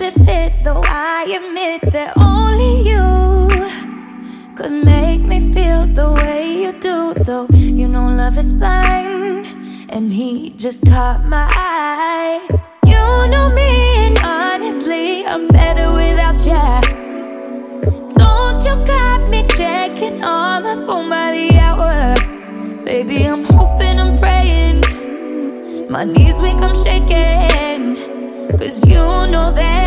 barely fit, though I admit that only you could make me feel the way you do. Though you know love is blind, and he just caught my eye. You know me, and honestly, I'm better without ya. Don't you got me checking on my phone by the hour. Baby, I'm hoping, I'm praying, my knees weak, I'm shaking, 'cause you know that